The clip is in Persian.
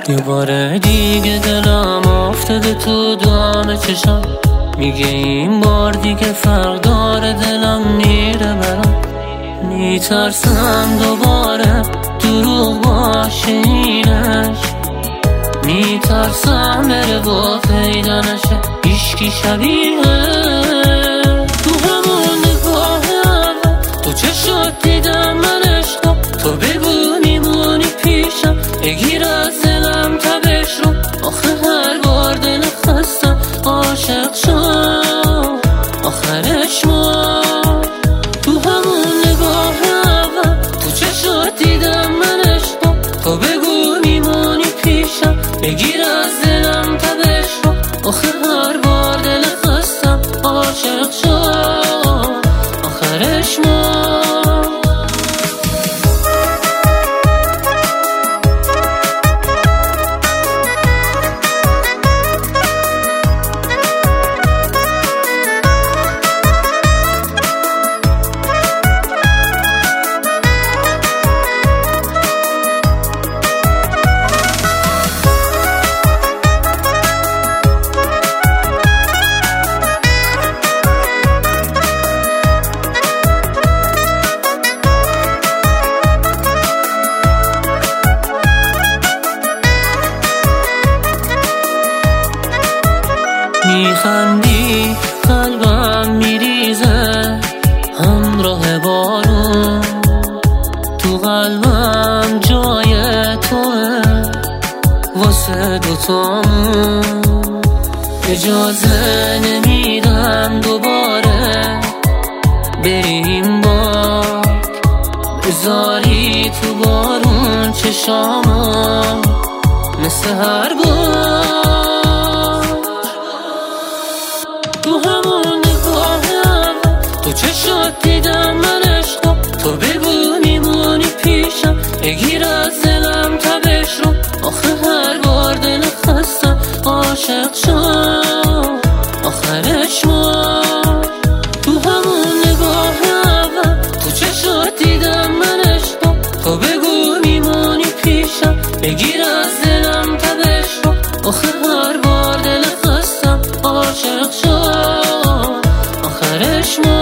یه بار دیگه دلم افتاده تو دام چشم، میگه این بار دیگه فرق داره، دلم میره برام. میترسم دوباره دروغ باشه اینش، میترسم بره و پیدا نشه هیچکی شبیه تو همون نگاه اول. تو چشات دیدم من عشقم، تو بگو میمونی پیشم، بگیر از دلم تبش رو. آخه هر بار دل خستم عاشق شم، آخرش ما تو همون نگاه اول. تو چشات دیدم من عشقم، تو بگو میمونی پیشم، بگیر از دلم تبش رو. آخه هر بار دل خستم عاشق شم، آخرش ما. میخندی قلبم میریزه همراه بارون، تو قلبم جای توه واسه دوتامون. اجازه نمیدم دوباره بریم بار، بذاری تو بارون چشامو مثل هر بار. تو همون نگاه اول، تو چشات دیدم من عشقم، تو بگو میمونی پیشم، بگیر از دلم تبش رو. آخه هر بار دل خستم عاشق شم، آخرش ما تو همون نگاه اول. تو چشات دیدم من عشقم، تو بگو میمونی پیشم، بگیر از دلم تبش رو. آخه هر بار دل خستم عاشق شم، آخرش ما.